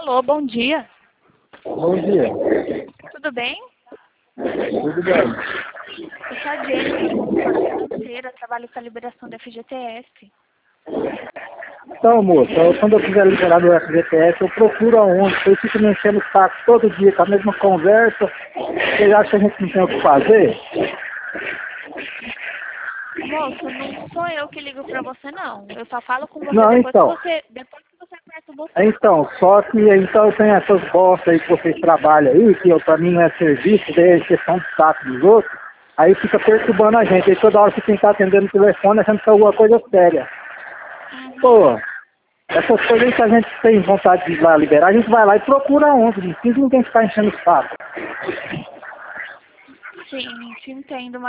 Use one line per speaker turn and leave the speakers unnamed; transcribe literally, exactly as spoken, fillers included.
Alô, bom dia.
Bom dia.
Tudo bem?
Tudo bem.
Eu sou a Jenny, financeira, trabalho com a liberação do F G T S.
Então, moço, eu, quando eu quiser liberar do F G T S, eu procuro aonde? Eu fico me enchendo o saco todo dia com a mesma conversa. Você acha que a gente não tem o que fazer?
Moço, não sou eu que ligo pra você, não. Eu só falo com você
Não,
depois
então.
que você, depois que você aperta o botão.
Então, só que então eu tenho essas bostas aí que vocês trabalham aí, que eu, pra mim não é serviço, daí é questão de saco dos outros, aí fica perturbando a gente. Aí toda hora você tem que estar atendendo o telefone achando que é alguma coisa séria.
Uhum.
Pô, essas coisas aí que a gente tem vontade de ir lá liberar, a gente vai lá e procura onde, não precisa ninguém ficar enchendo o saco.
Sim, te entendo,